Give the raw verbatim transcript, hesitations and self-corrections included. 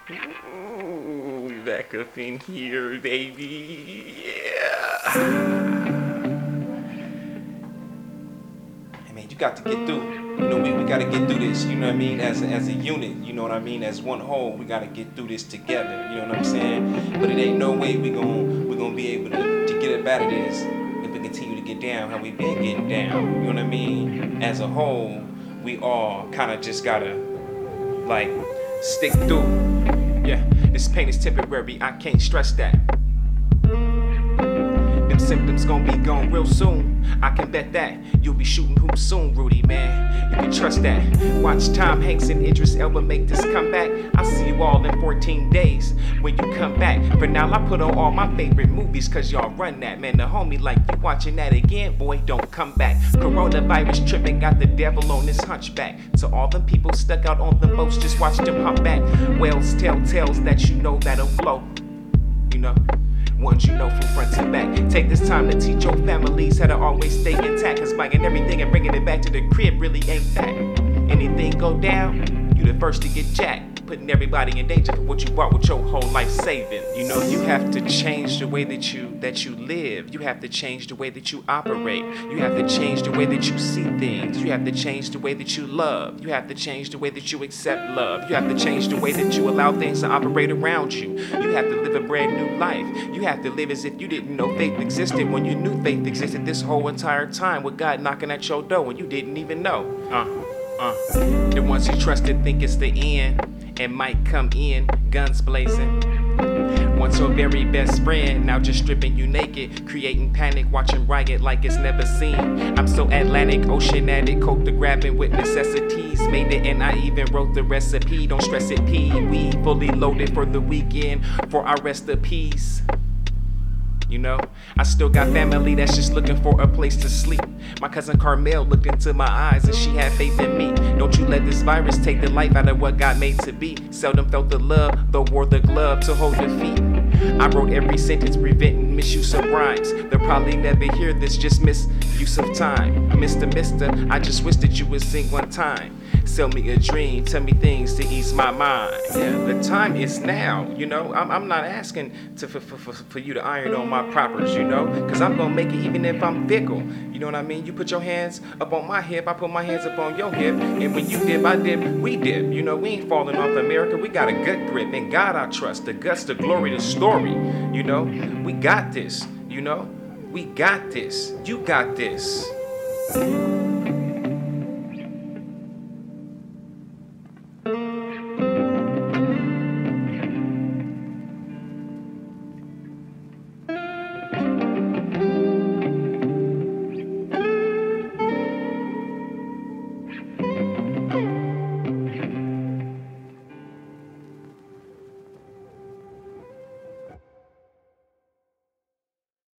Ooh, back up in here, baby. Yeah. Hey, man, you got to get through. You know, we, we got to get through this. You know what I mean? As a, as a unit, you know what I mean? As one whole, we got to get through this together. You know what I'm saying? But it ain't no way we gon' we gonna be able to, to get up out of this if we continue to get down how we been getting down. You know what I mean? As a whole, we all kind of just gotta like stick through. Yeah, this pain is temporary, I can't stress that. Them symptoms gon' be gone real soon. I can bet that you'll be shooting hoops soon, Rudy, man. You can trust that. Watch Tom Hanks and Idris Elba make this comeback. I'll see you all in fourteen days when you come back. For now, I put on all my favorite movies, cause y'all run that. Man, the homie like you watching that again, boy, don't come back. Coronavirus tripping, got the devil on his hunchback. To all them people stuck out on the boats, just watch them hump back. Whales tell tales that you know that'll flow. You know, ones you know from front to back. Take this time to teach your families how to always stay intact. Cause buying everything and bringing it back to the crib really ain't that. Anything go down, you the first to get jacked. Putting everybody in danger for what you bought with your whole life saving. You know, you have to change the way that you that you live. You have to change the way that you operate. You have to change the way that you see things. You have to change the way that you love. You have to change the way that you accept love. You have to change the way that you allow things to operate around you. You have to live a brand new life. You have to live as if you didn't know faith existed when you knew faith existed this whole entire time, with God knocking at your door when you didn't even know. Uh, uh. The ones you trusted think it's the end and might come in, guns blazing. Once your very best friend, now just stripping you naked, creating panic, watching riot like it's never seen. I'm so Atlantic, oceanic, coke to grabbing with necessities. Made it and I even wrote the recipe. Don't stress it, P. We fully loaded for the weekend for our rest of peace. You know, I still got family that's just looking for a place to sleep. My cousin Carmel looked into my eyes and she had faith in me. Don't you let this virus take the life out of what God made to be. Seldom felt the love, though wore the glove to hold defeat. I wrote every sentence preventing misuse of rhymes. They'll probably never hear this, just misuse of time. Mister Mister, I just wish that you would sing one time. Sell me a dream, tell me things to ease my mind. Yeah, the time is now, you know. I'm, I'm not asking to for, for, for you to iron on my proppers, you know. Cause I'm gonna make it even if I'm fickle. You know what I mean? You put your hands up on my hip, I put my hands up on your hip. And when you dip, I dip, we dip. You know, we ain't falling off America, we got a good grip. In God I trust, the guts, the glory, the story. You know, we got this, you know. We got this, you got this.